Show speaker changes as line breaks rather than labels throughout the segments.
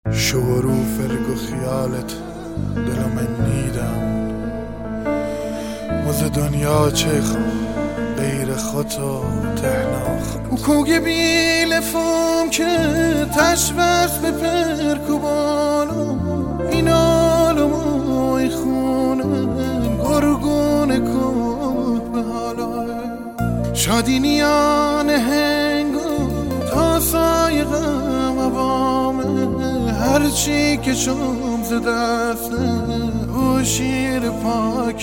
شورو فرق و خیالت دلم نیدم مز دنیا چه غیر خطا تهناخ و کوگه بیلفم که تشوست به پرک و بالو این آلم ای خونم گرگون کود به حالا شادینیان هنگو تا سای غم عوامه هرچی که شم ز دست او شیر پاک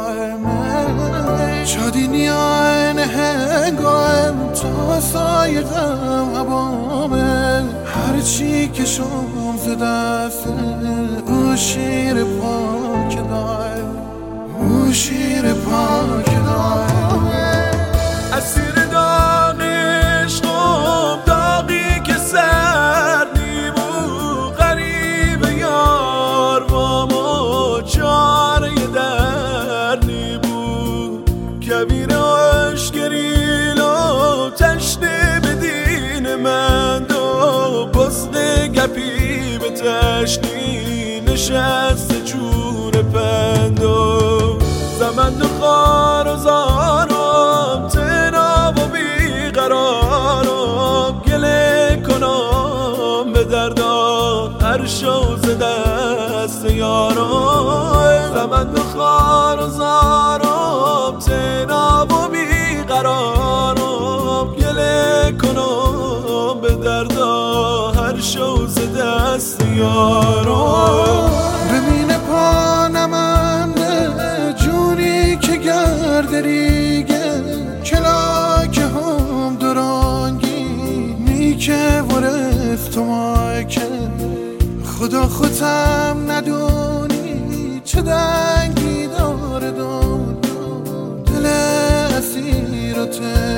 دائمه شادینیان هنگام تا سای غم عوامه هرچی که شم ز دست او شیر پاک دائمه او شیر پاک دائمه
اسیر داغ عشقم داغی که سر نیمو غریب یار با ما چاره در نیمو کبیر عشقریل و تشنه به دین من دو بزد گپی به تشنی نشست جور پندو زمند و خار و زارم تناب و بیقرارم گله کنم به دردا هر شوز دست یارم زمند و خار و زارم تناب و بیقرارم گله کنم به دردا هر شوز دست یارم
ببین پا نمنده جونی که گردریگه کلاکه هم درانگی نیکه ورست تو مایکه خدا خودم ندونی چه دنگی داره دل اسیر و